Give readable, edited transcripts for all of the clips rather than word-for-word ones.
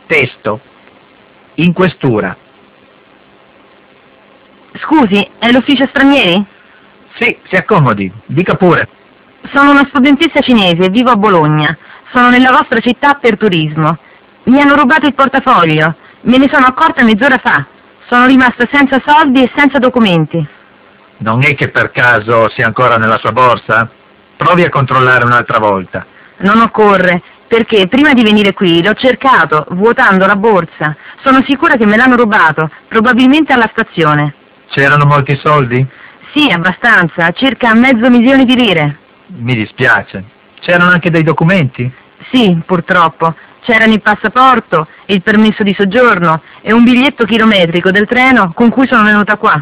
Testo. In questura. Scusi, è l'ufficio stranieri? Sì, si accomodi, dica pure. Sono una studentessa cinese e vivo a Bologna. Sono nella vostra città per turismo. Mi hanno rubato il portafoglio. Me ne sono accorta mezz'ora fa. Sono rimasta senza soldi e senza documenti. Non è che per caso sia ancora nella sua borsa? Provi a controllare un'altra volta. Non occorre, perché prima di venire qui l'ho cercato, vuotando la borsa. Sono sicura che me l'hanno rubato, probabilmente alla stazione. C'erano molti soldi? Sì, abbastanza, circa 500.000 di lire. Mi dispiace. C'erano anche dei documenti? Sì, purtroppo. C'erano il passaporto, il permesso di soggiorno e un biglietto chilometrico del treno con cui sono venuta qua.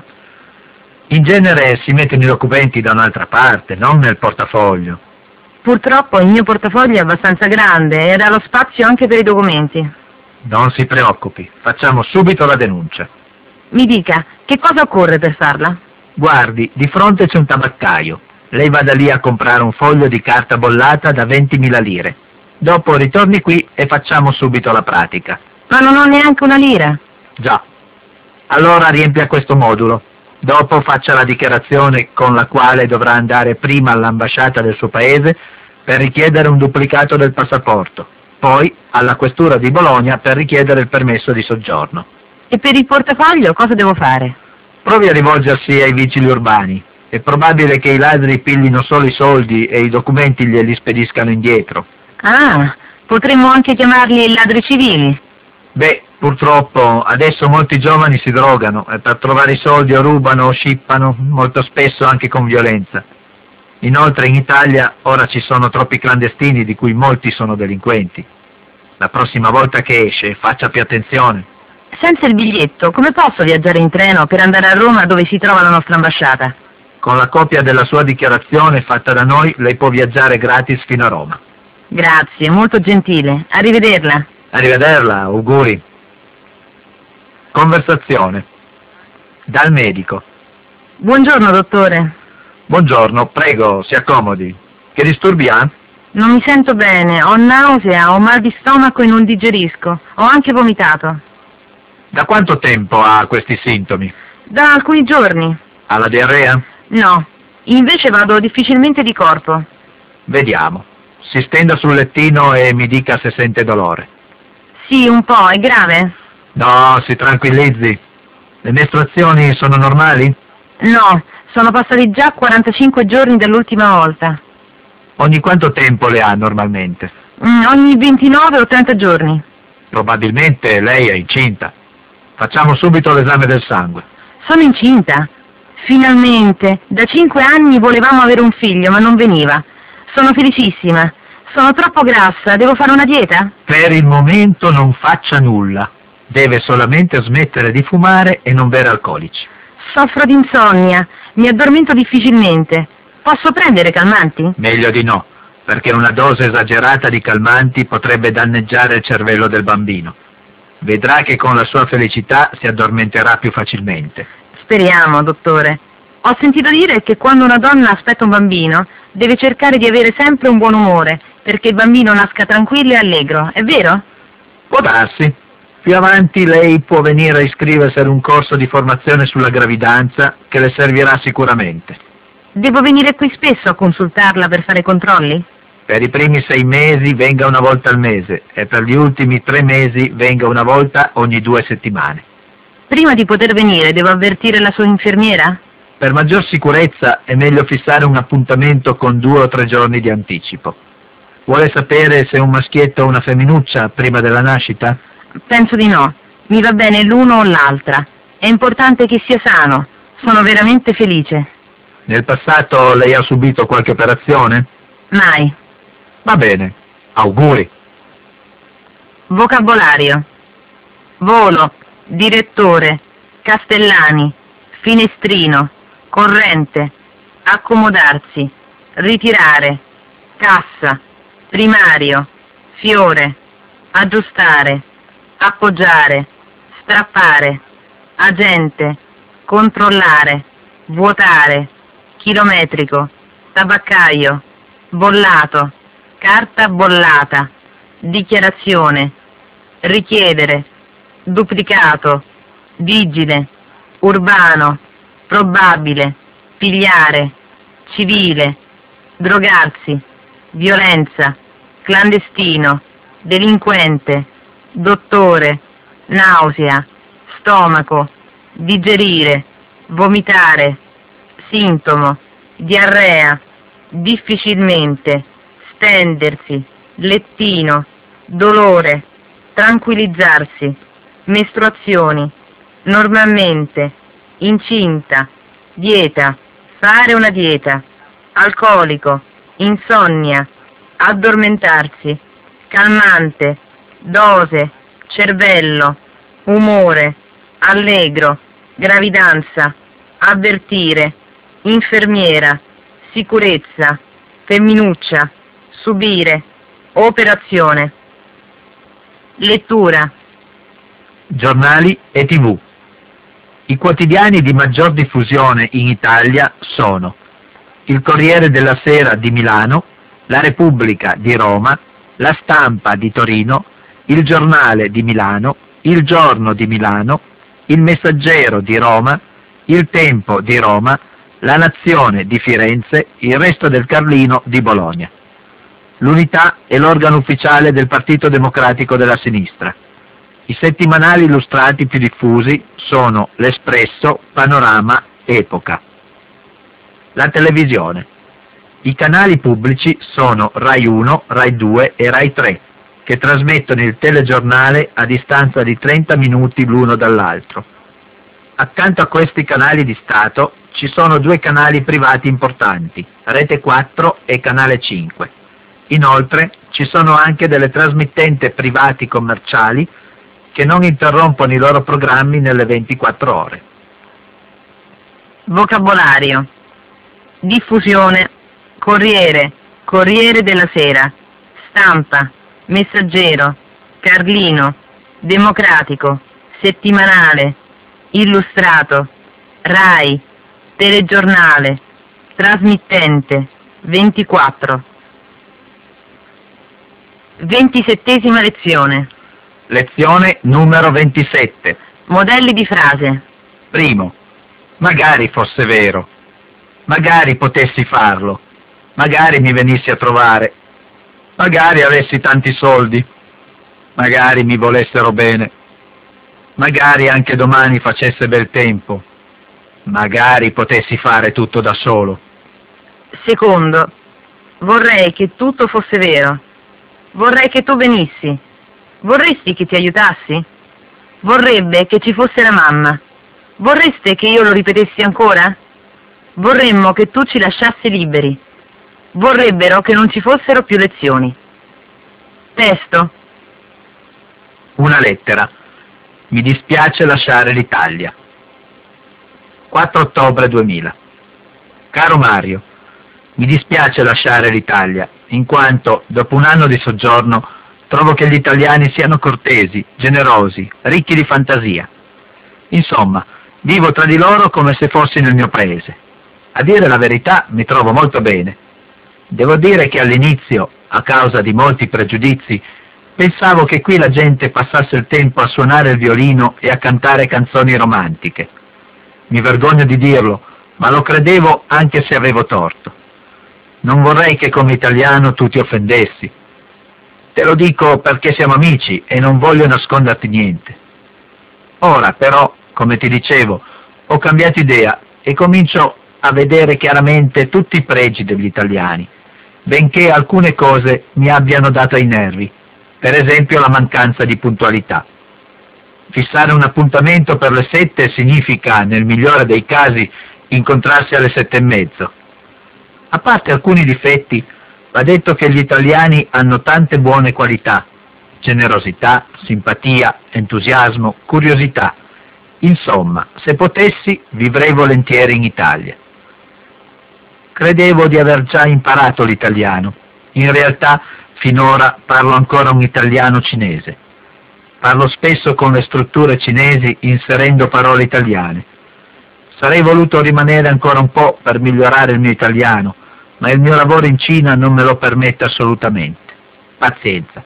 In genere si mettono i documenti da un'altra parte, non nel portafoglio. Purtroppo il mio portafoglio è abbastanza grande ed ha lo spazio anche per i documenti. Non si preoccupi, facciamo subito la denuncia. Mi dica, che cosa occorre per farla? Guardi, di fronte c'è un tabaccaio. Lei vada lì a comprare un foglio di carta bollata da 20.000 lire. Dopo ritorni qui e facciamo subito la pratica. Ma non ho neanche una lira. Già. Allora riempia questo modulo. Dopo faccia la dichiarazione con la quale dovrà andare prima all'ambasciata del suo paese per richiedere un duplicato del passaporto, poi alla questura di Bologna per richiedere il permesso di soggiorno. E per il portafoglio cosa devo fare? Provi a rivolgersi ai vigili urbani. È probabile che i ladri piglino solo i soldi e i documenti glieli spediscano indietro. Ah, potremmo anche chiamarli ladri civili. Beh, purtroppo adesso molti giovani si drogano e per trovare i soldi o rubano o scippano, molto spesso anche con violenza. Inoltre in Italia ora ci sono troppi clandestini di cui molti sono delinquenti. La prossima volta che esce faccia più attenzione. Senza il biglietto, come posso viaggiare in treno per andare a Roma dove si trova la nostra ambasciata? Con la copia della sua dichiarazione fatta da noi lei può viaggiare gratis fino a Roma. Grazie, molto gentile. Arrivederla. Arrivederla, auguri. Conversazione. Dal medico. Buongiorno, dottore. Buongiorno, prego, si accomodi. Che disturbi ha? Non mi sento bene, ho nausea, ho mal di stomaco e non digerisco. Ho anche vomitato. Da quanto tempo ha questi sintomi? Da alcuni giorni. Ha la diarrea? No, invece vado difficilmente di corpo. Vediamo. Si stenda sul lettino e mi dica se sente dolore. Sì, un po', è grave? No, si tranquillizzi. Le mestruazioni sono normali? No, sono passati già 45 giorni dall'ultima volta. Ogni quanto tempo le ha normalmente? Ogni 29 o 30 giorni. Probabilmente lei è incinta. Facciamo subito l'esame del sangue. Sono incinta. Finalmente, da 5 anni volevamo avere un figlio, ma non veniva. Sono felicissima. Sono troppo grassa, devo fare una dieta? Per il momento non faccia nulla. Deve solamente smettere di fumare e non bere alcolici. Soffro di insonnia, mi addormento difficilmente. Posso prendere calmanti? Meglio di no, perché una dose esagerata di calmanti potrebbe danneggiare il cervello del bambino. Vedrà che con la sua felicità si addormenterà più facilmente. Speriamo, dottore. Ho sentito dire che quando una donna aspetta un bambino deve cercare di avere sempre un buon umore, perché il bambino nasca tranquillo e allegro, è vero? Può darsi. Più avanti lei può venire a iscriversi ad un corso di formazione sulla gravidanza che le servirà sicuramente. Devo venire qui spesso a consultarla per fare controlli? Per i primi 6 mesi venga una volta al mese e per gli ultimi 3 mesi venga una volta ogni 2 settimane. Prima di poter venire devo avvertire la sua infermiera? Per maggior sicurezza è meglio fissare un appuntamento con 2 o 3 giorni di anticipo. Vuole sapere se è un maschietto o una femminuccia prima della nascita? Penso di no. Mi va bene l'uno o l'altra. È importante che sia sano. Sono veramente felice. Nel passato lei ha subito qualche operazione? Mai. Va bene. Auguri. Vocabolario. Volo, direttore, Castellani, finestrino, corrente, accomodarsi, ritirare, cassa, primario, fiore, aggiustare, appoggiare, strappare, agente, controllare, vuotare, chilometrico, tabaccaio, bollato, carta bollata, dichiarazione, richiedere, duplicato, vigile, urbano, probabile, pigliare, civile, drogarsi, violenza, clandestino, delinquente, dottore, nausea, stomaco, digerire, vomitare, sintomo, diarrea, difficilmente, stendersi, lettino, dolore, tranquillizzarsi, mestruazioni, normalmente, incinta, dieta, fare una dieta, alcolico, insonnia, addormentarsi, calmante, dose, cervello, umore, allegro, gravidanza, avvertire, infermiera, sicurezza, femminuccia, subire, operazione. Lettura. Giornali e TV. I quotidiani di maggior diffusione in Italia sono il Corriere della Sera di Milano, la Repubblica di Roma, la Stampa di Torino, il Giornale di Milano, il Giorno di Milano, il Messaggero di Roma, il Tempo di Roma, la Nazione di Firenze, il Resto del Carlino di Bologna. L'Unità è l'organo ufficiale del Partito Democratico della Sinistra. I settimanali illustrati più diffusi sono L'Espresso, Panorama, Epoca. La televisione. I canali pubblici sono Rai 1, Rai 2 e Rai 3, che trasmettono il telegiornale a distanza di 30 minuti l'uno dall'altro. Accanto a questi canali di Stato ci sono due canali privati importanti, Rete 4 e Canale 5. Inoltre ci sono anche delle trasmittenti privati commerciali che non interrompono i loro programmi nelle 24 ore. Vocabolario. Diffusione. Corriere, Corriere della Sera, Stampa, Messaggero, Carlino, Democratico, Settimanale, Illustrato, Rai, Telegiornale, Trasmittente, 24. 27ª lezione. Lezione numero 27. Modelli di frase. Primo. Magari fosse vero. Magari potessi farlo. Magari mi venissi a trovare. Magari avessi tanti soldi. Magari mi volessero bene. Magari anche domani facesse bel tempo. Magari potessi fare tutto da solo. Secondo. Vorrei che tutto fosse vero. Vorrei che tu venissi. Vorresti che ti aiutassi? Vorrebbe che ci fosse la mamma. Vorreste che io lo ripetessi ancora? Vorremmo che tu ci lasciassi liberi. Vorrebbero che non ci fossero più lezioni. Testo. Una lettera. Mi dispiace lasciare l'Italia. 4 ottobre 2000. Caro Mario, mi dispiace lasciare l'Italia, in quanto, dopo un anno di soggiorno, trovo che gli italiani siano cortesi, generosi, ricchi di fantasia. Insomma, vivo tra di loro come se fossi nel mio paese. A dire la verità, mi trovo molto bene. Devo dire che all'inizio, a causa di molti pregiudizi, pensavo che qui la gente passasse il tempo a suonare il violino e a cantare canzoni romantiche. Mi vergogno di dirlo, ma lo credevo anche se avevo torto. Non vorrei che come italiano tu ti offendessi. Te lo dico perché siamo amici e non voglio nasconderti niente. Ora però, come ti dicevo, ho cambiato idea e comincio a vedere chiaramente tutti i pregi degli italiani, benché alcune cose mi abbiano dato ai nervi, per esempio la mancanza di puntualità. Fissare un appuntamento per le 7 significa, nel migliore dei casi, incontrarsi alle 7:30. A parte alcuni difetti, va detto che gli italiani hanno tante buone qualità: generosità, simpatia, entusiasmo, curiosità. Insomma, se potessi, vivrei volentieri in Italia. Credevo di aver già imparato l'italiano. In realtà, finora parlo ancora un italiano cinese. Parlo spesso con le strutture cinesi inserendo parole italiane. Sarei voluto rimanere ancora un po' per migliorare il mio italiano, ma il mio lavoro in Cina non me lo permette assolutamente. Pazienza.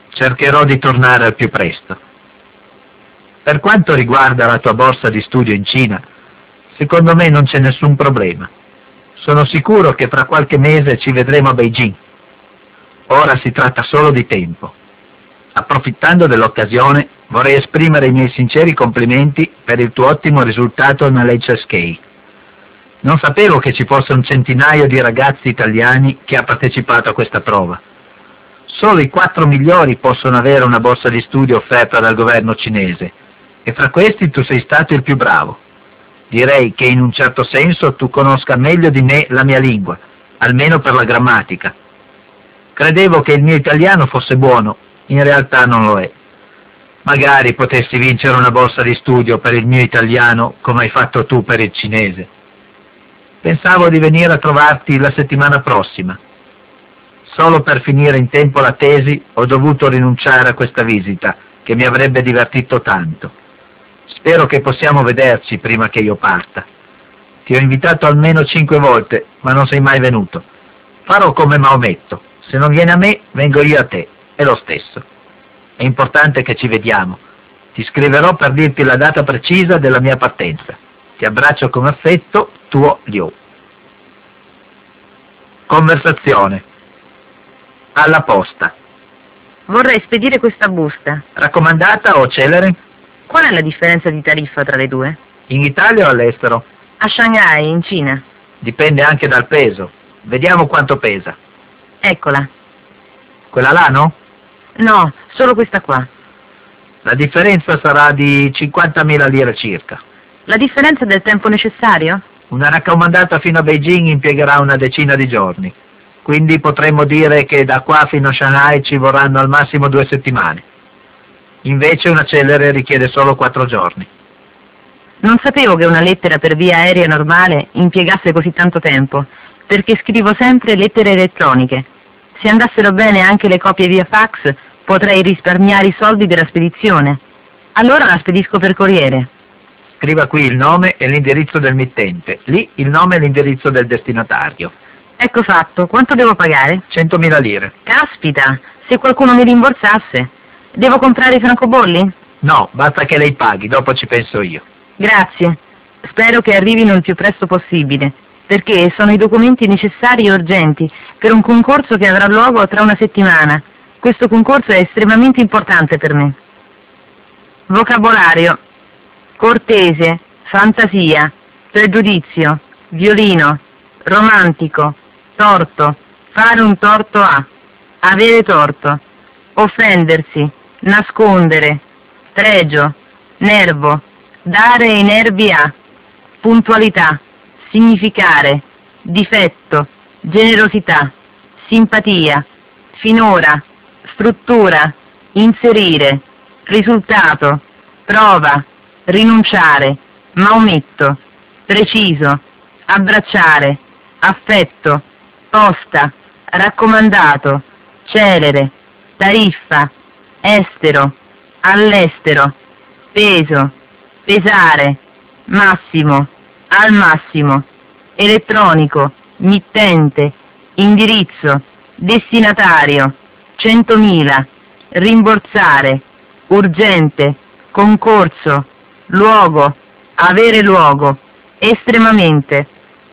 Cercherò di tornare al più presto. Per quanto riguarda la tua borsa di studio in Cina, secondo me non c'è nessun problema. Sono sicuro che fra qualche mese ci vedremo a Beijing. Ora si tratta solo di tempo. Approfittando dell'occasione, vorrei esprimere i miei sinceri complimenti per il tuo ottimo risultato nell'HSK. Non sapevo che ci fosse un centinaio di ragazzi italiani che ha partecipato a questa prova. Solo i 4 migliori possono avere una borsa di studio offerta dal governo cinese, e fra questi tu sei stato il più bravo. Direi che in un certo senso tu conosca meglio di me la mia lingua, almeno per la grammatica. Credevo che il mio italiano fosse buono, in realtà non lo è. Magari potessi vincere una borsa di studio per il mio italiano come hai fatto tu per il cinese. Pensavo di venire a trovarti la settimana prossima. Solo per finire in tempo la tesi ho dovuto rinunciare a questa visita, che mi avrebbe divertito tanto. Spero che possiamo vederci prima che io parta. Ti ho invitato almeno 5 volte, ma non sei mai venuto. Farò come Maometto. Se non vieni a me, vengo io a te. È lo stesso. È importante che ci vediamo. Ti scriverò per dirti la data precisa della mia partenza. Ti abbraccio con affetto, tuo Liu. Conversazione. Alla posta. Vorrei spedire questa busta. Raccomandata o celere? Qual è la differenza di tariffa tra le due? In Italia o all'estero? A Shanghai, in Cina. Dipende anche dal peso. Vediamo quanto pesa. Eccola. Quella là, no? No, solo questa qua. La differenza sarà di 50.000 lire circa. La differenza del tempo necessario? Una raccomandata fino a Beijing impiegherà una decina di giorni. Quindi potremmo dire che da qua fino a Shanghai ci vorranno al massimo 2 settimane. Invece una celere richiede solo 4 giorni. Non sapevo che una lettera per via aerea normale impiegasse così tanto tempo, perché scrivo sempre lettere elettroniche. Se andassero bene anche le copie via fax, potrei risparmiare i soldi della spedizione. Allora la spedisco per corriere. Scriva qui il nome e l'indirizzo del mittente, lì il nome e l'indirizzo del destinatario. Ecco fatto. Quanto devo pagare? 100.000 lire. Caspita, se qualcuno mi rimborsasse. Devo comprare i francobolli? No, basta che lei paghi, dopo ci penso io. Grazie. Spero che arrivino il più presto possibile, perché sono i documenti necessari e urgenti per un concorso che avrà luogo tra una settimana. Questo concorso è estremamente importante per me. Vocabolario: cortese, fantasia, pregiudizio, violino, romantico, torto, fare un torto a, avere torto, offendersi, nascondere, pregio, nervo, dare i nervi a, puntualità, significare, difetto, generosità, simpatia, finora, struttura, inserire, risultato, prova, rinunciare, Maometto, preciso, abbracciare, affetto, posta, raccomandato, celere, tariffa, estero, all'estero, peso, pesare, massimo, al massimo, elettronico, mittente, indirizzo, destinatario, 100.000, rimborsare, urgente, concorso, luogo, avere luogo, estremamente.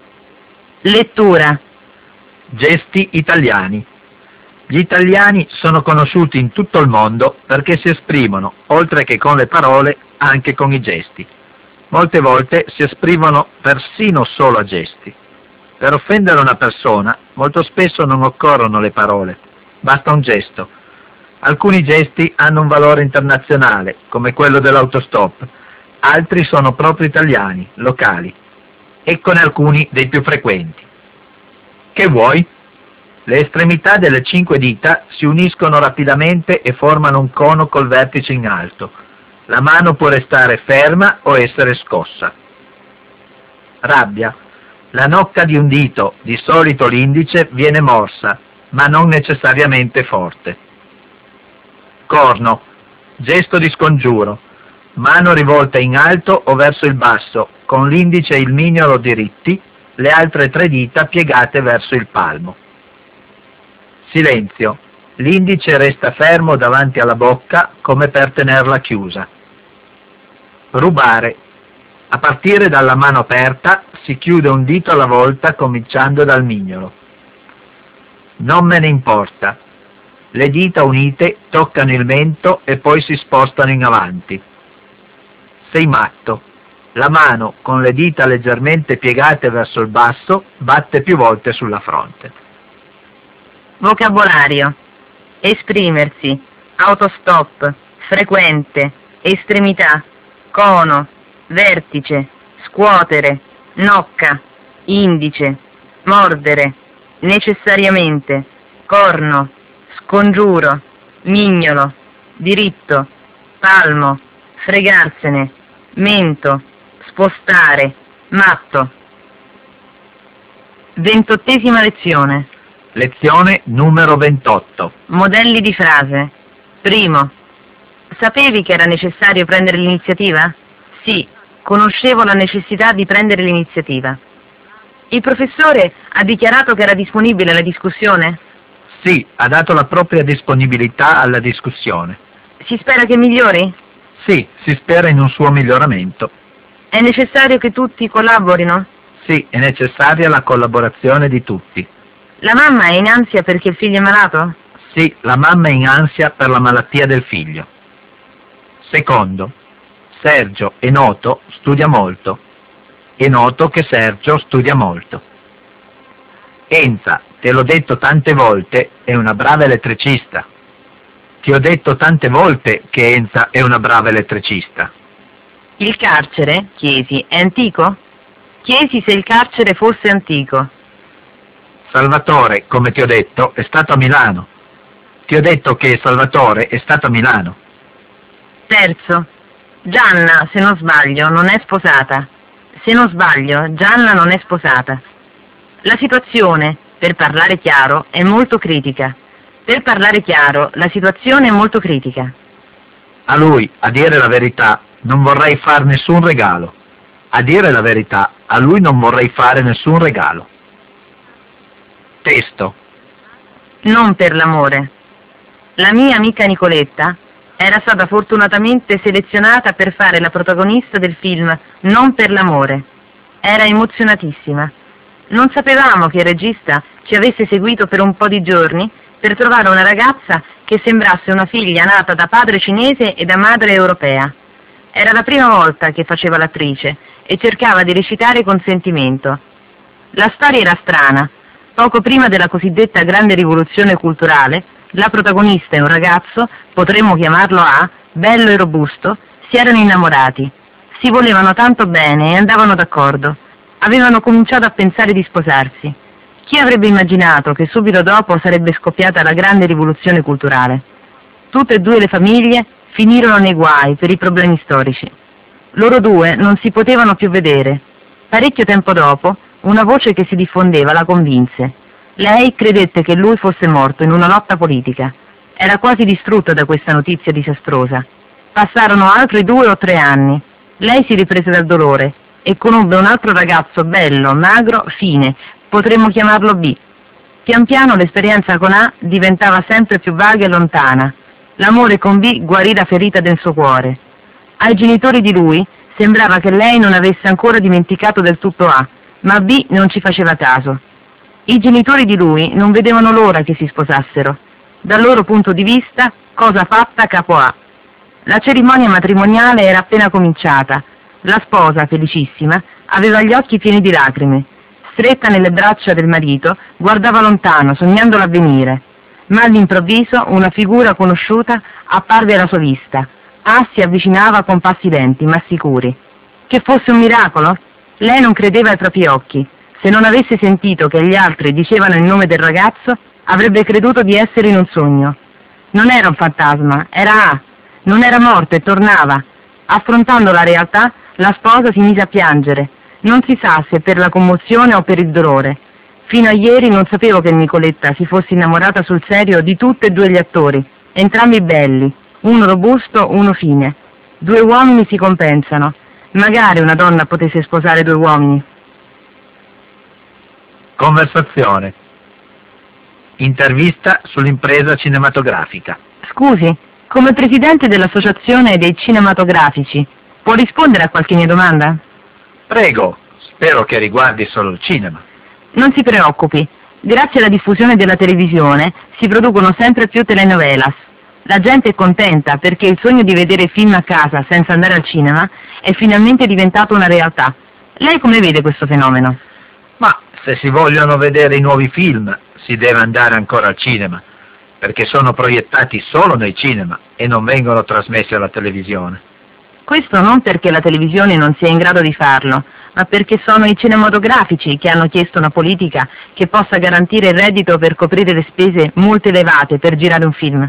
Lettura. Gesti italiani. Gli italiani sono conosciuti in tutto il mondo perché si esprimono, oltre che con le parole, anche con i gesti. Molte volte si esprimono persino solo a gesti. Per offendere una persona, molto spesso non occorrono le parole, basta un gesto. Alcuni gesti hanno un valore internazionale, come quello dell'autostop, altri sono proprio italiani, locali. Eccone alcuni dei più frequenti. Che vuoi? Le estremità delle 5 dita si uniscono rapidamente e formano un cono col vertice in alto. La mano può restare ferma o essere scossa. Rabbia. La nocca di un dito, di solito l'indice, viene morsa, ma non necessariamente forte. Corno. Gesto di scongiuro. Mano rivolta in alto o verso il basso, con l'indice e il mignolo diritti, le altre 3 dita piegate verso il palmo. Silenzio. L'indice resta fermo davanti alla bocca come per tenerla chiusa. Rubare. A partire dalla mano aperta si chiude un dito alla volta cominciando dal mignolo. Non me ne importa. Le dita unite toccano il mento e poi si spostano in avanti. Sei matto. La mano, con le dita leggermente piegate verso il basso, batte più volte sulla fronte. Vocabolario. Esprimersi, autostop, frequente, estremità, cono, vertice, scuotere, nocca, indice, mordere, necessariamente, corno, scongiuro, mignolo, diritto, palmo, fregarsene, mento, spostare, matto. 28ª lezione. Lezione numero 28. Modelli di frase. Primo. Sapevi che era necessario prendere l'iniziativa? Sì, conoscevo la necessità di prendere l'iniziativa. Il professore ha dichiarato che era disponibile alla discussione? Sì, ha dato la propria disponibilità alla discussione. Si spera che migliori? Sì, si spera in un suo miglioramento. È necessario che tutti collaborino? Sì, è necessaria la collaborazione di tutti. La mamma è in ansia perché il figlio è malato? Sì, la mamma è in ansia per la malattia del figlio. Secondo, Sergio è noto, studia molto. È noto che Sergio studia molto. Enza, te l'ho detto tante volte, è una brava elettricista. Ti ho detto tante volte che Enza è una brava elettricista. Il carcere, chiesi, è antico? Chiesi se il carcere fosse antico. Salvatore, come ti ho detto, è stato a Milano. Ti ho detto che Salvatore è stato a Milano. Terzo. Gianna, se non sbaglio, non è sposata. Se non sbaglio, Gianna non è sposata. La situazione, per parlare chiaro, è molto critica. Per parlare chiaro, la situazione è molto critica. A lui, a dire la verità, non vorrei fare nessun regalo. A dire la verità, a lui non vorrei fare nessun regalo. Testo. Non per l'amore. La mia amica Nicoletta era stata fortunatamente selezionata per fare la protagonista del film Non per l'amore. Era emozionatissima. Non sapevamo che il regista ci avesse seguito per un po' di giorni per trovare una ragazza che sembrasse una figlia nata da padre cinese e da madre europea. Era la prima volta che faceva l'attrice e cercava di recitare con sentimento. La storia era strana. Poco prima della cosiddetta grande rivoluzione culturale, la protagonista e un ragazzo, potremmo chiamarlo A, bello e robusto, si erano innamorati. Si volevano tanto bene e andavano d'accordo. Avevano cominciato a pensare di sposarsi. Chi avrebbe immaginato che subito dopo sarebbe scoppiata la grande rivoluzione culturale? Tutte e due le famiglie finirono nei guai per i problemi storici. Loro due non si potevano più vedere. Parecchio tempo dopo, una voce che si diffondeva la convinse. Lei credette che lui fosse morto in una lotta politica. Era quasi distrutta da questa notizia disastrosa. Passarono altri 2 o 3 anni. Lei si riprese dal dolore e conobbe un altro ragazzo bello, magro, fine, potremmo chiamarlo B. Pian piano l'esperienza con A diventava sempre più vaga e lontana. L'amore con B guarì la ferita del suo cuore. Ai genitori di lui sembrava che lei non avesse ancora dimenticato del tutto A, ma B non ci faceva caso. I genitori di lui non vedevano l'ora che si sposassero. Dal loro punto di vista, cosa fatta capo A. La cerimonia matrimoniale era appena cominciata. La sposa, felicissima, aveva gli occhi pieni di lacrime. Stretta nelle braccia del marito, guardava lontano, sognando l'avvenire. Ma all'improvviso una figura conosciuta apparve alla sua vista. A si avvicinava con passi lenti, ma sicuri. Che fosse un miracolo? Lei non credeva ai propri occhi. Se non avesse sentito che gli altri dicevano il nome del ragazzo, avrebbe creduto di essere in un sogno. Non era un fantasma, era A. Non era morto e tornava. Affrontando la realtà, la sposa si mise a piangere. Non si sa se per la commozione o per il dolore. Fino a ieri non sapevo che Nicoletta si fosse innamorata sul serio di tutti e due gli attori, entrambi belli, uno robusto, uno fine. 2 uomini si compensano. Magari una donna potesse sposare 2 uomini. Conversazione. Intervista sull'impresa cinematografica. Scusi, come presidente dell'Associazione dei Cinematografici, può rispondere a qualche mia domanda? Prego, spero che riguardi solo il cinema. Non si preoccupi, grazie alla diffusione della televisione si producono sempre più telenovelas. La gente è contenta perché il sogno di vedere film a casa senza andare al cinema è finalmente diventato una realtà. Lei come vede questo fenomeno? Ma se si vogliono vedere i nuovi film, si deve andare ancora al cinema, perché sono proiettati solo nei cinema e non vengono trasmessi alla televisione. Questo non perché la televisione non sia in grado di farlo, ma perché sono i cinematografici che hanno chiesto una politica che possa garantire il reddito per coprire le spese molto elevate per girare un film.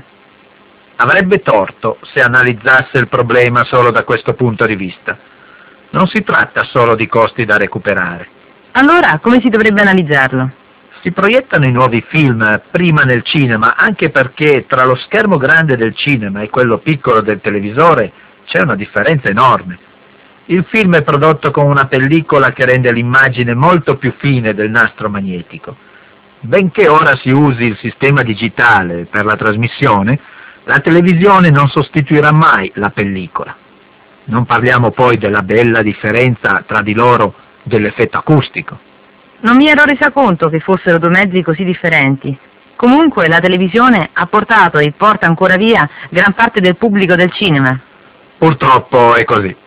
Avrebbe torto se analizzasse il problema solo da questo punto di vista. Non si tratta solo di costi da recuperare. Allora, come si dovrebbe analizzarlo? Si proiettano i nuovi film prima nel cinema, anche perché tra lo schermo grande del cinema e quello piccolo del televisore c'è una differenza enorme. Il film è prodotto con una pellicola che rende l'immagine molto più fine del nastro magnetico. Benché ora si usi il sistema digitale per la trasmissione, la televisione non sostituirà mai la pellicola. Non parliamo poi della bella differenza tra di loro dell'effetto acustico. Non mi ero resa conto che fossero due mezzi così differenti. Comunque la televisione ha portato e porta ancora via gran parte del pubblico del cinema. Purtroppo è così.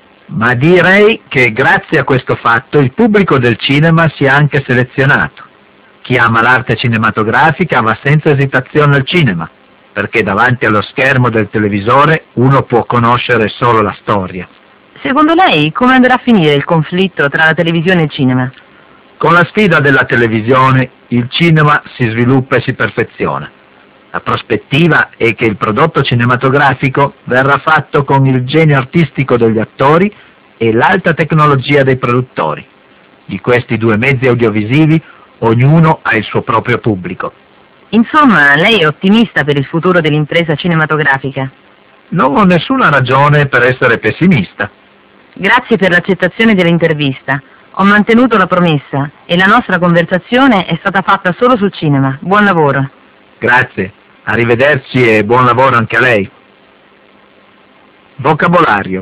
Ma direi che grazie a questo fatto il pubblico del cinema si è anche selezionato. Chi ama l'arte cinematografica va senza esitazione al cinema, perché davanti allo schermo del televisore uno può conoscere solo la storia. Secondo lei come andrà a finire il conflitto tra la televisione e il cinema? Con la sfida della televisione il cinema si sviluppa e si perfeziona. La prospettiva è che il prodotto cinematografico verrà fatto con il genio artistico degli attori e l'alta tecnologia dei produttori. Di questi due mezzi audiovisivi ognuno ha il suo proprio pubblico. Insomma, lei è ottimista per il futuro dell'impresa cinematografica. Non ho nessuna ragione per essere pessimista. Grazie per l'accettazione dell'intervista. Ho mantenuto la promessa e la nostra conversazione è stata fatta solo sul cinema. Buon lavoro. Grazie, arrivederci e buon lavoro anche a lei. Vocabolario.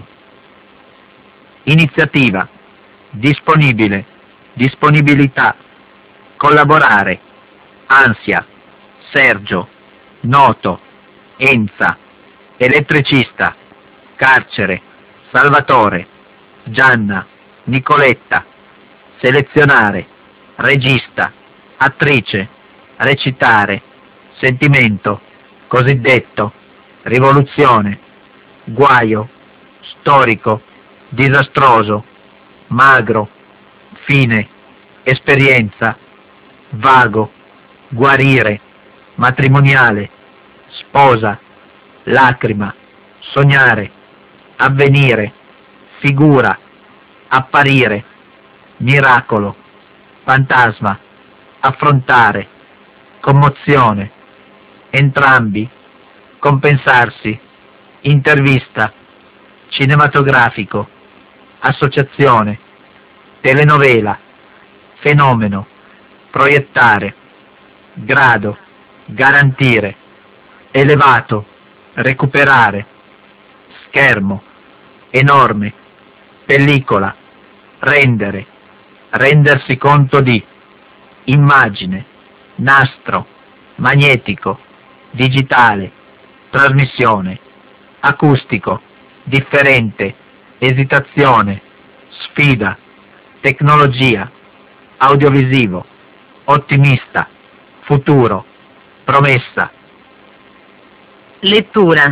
Iniziativa. Disponibile. Disponibilità. Collaborare. Ansia. Sergio. Noto. Enza. Elettricista. Carcere. Salvatore. Gianna. Nicoletta. Selezionare. Regista. Attrice. Recitare. Sentimento. Cosiddetto. Rivoluzione. Guaio. Storico. Disastroso. Magro. Fine. Esperienza. Vago. Guarire. Matrimoniale. Sposa. Lacrima. Sognare. Avvenire. Figura. Apparire. Miracolo. Fantasma. Affrontare. Commozione. Entrambi. Compensarsi. Intervista. Cinematografico. Associazione. Telenovela. Fenomeno. Proiettare. Grado. Garantire. Elevato. Recuperare. Schermo. Enorme. Pellicola. Rendere. Rendersi conto di. Immagine. Nastro. Magnetico. Digitale. Trasmissione. Acustico. Differente. Esitazione. Sfida. Tecnologia. Audiovisivo. Ottimista. Futuro. Promessa. Lettura.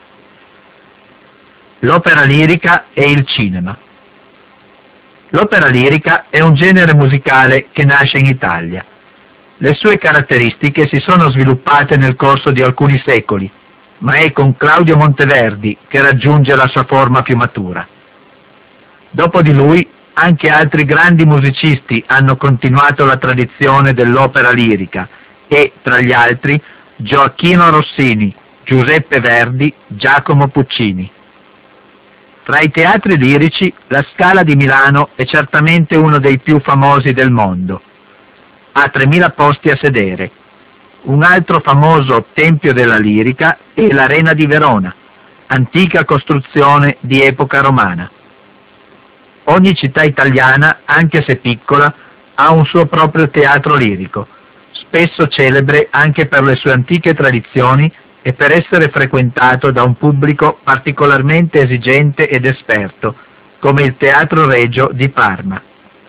L'opera lirica e il cinema. L'opera lirica è un genere musicale che nasce in Italia. Le sue caratteristiche si sono sviluppate nel corso di alcuni secoli, ma è con Claudio Monteverdi che raggiunge la sua forma più matura. Dopo di lui, anche altri grandi musicisti hanno continuato la tradizione dell'opera lirica e, tra gli altri, Gioacchino Rossini, Giuseppe Verdi, Giacomo Puccini. Tra i teatri lirici, la Scala di Milano è certamente uno dei più famosi del mondo. Ha 3.000 posti a sedere. Un altro famoso tempio della lirica è l'Arena di Verona, antica costruzione di epoca romana. Ogni città italiana, anche se piccola, ha un suo proprio teatro lirico, spesso celebre anche per le sue antiche tradizioni e per essere frequentato da un pubblico particolarmente esigente ed esperto, come il Teatro Regio di Parma.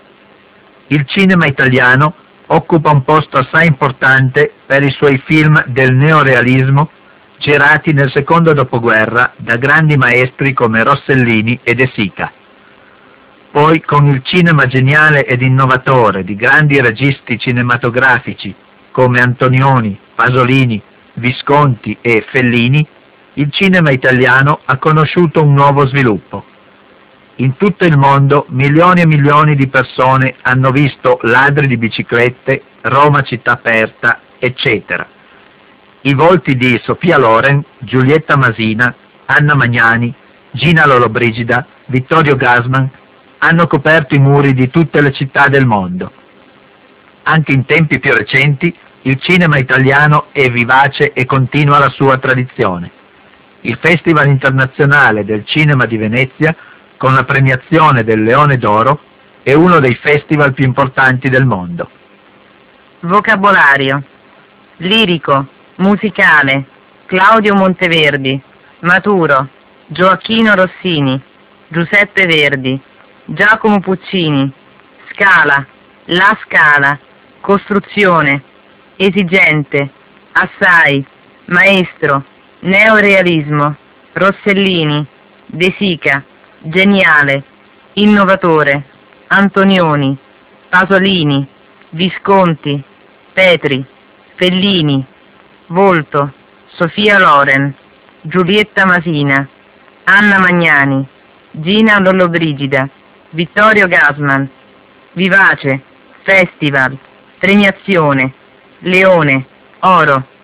Il cinema italiano occupa un posto assai importante per i suoi film del neorealismo girati nel secondo dopoguerra da grandi maestri come Rossellini e De Sica. Poi con il cinema geniale ed innovatore di grandi registi cinematografici come Antonioni, Pasolini, Visconti e Fellini, il cinema italiano ha conosciuto un nuovo sviluppo. In tutto il mondo milioni e milioni di persone hanno visto Ladri di biciclette, Roma città aperta, eccetera. I volti di Sofia Loren, Giulietta Masina, Anna Magnani, Gina Lollobrigida, Vittorio Gassman hanno coperto i muri di tutte le città del mondo. Anche in tempi più recenti il cinema italiano è vivace e continua la sua tradizione. Il Festival internazionale del cinema di Venezia, con la premiazione del Leone d'Oro, è uno dei festival più importanti del mondo. Vocabolario: lirico, musicale, Claudio Monteverdi, maturo, Gioacchino Rossini, Giuseppe Verdi, Giacomo Puccini, scala, la scala, costruzione, esigente, assai, maestro, neorealismo, Rossellini, De Sica, geniale, innovatore, Antonioni, Pasolini, Visconti, Petri, Fellini, Volto, Sofia Loren, Giulietta Masina, Anna Magnani, Gina Lollobrigida, Vittorio Gassman, vivace, festival, premiazione, Leone, Oro.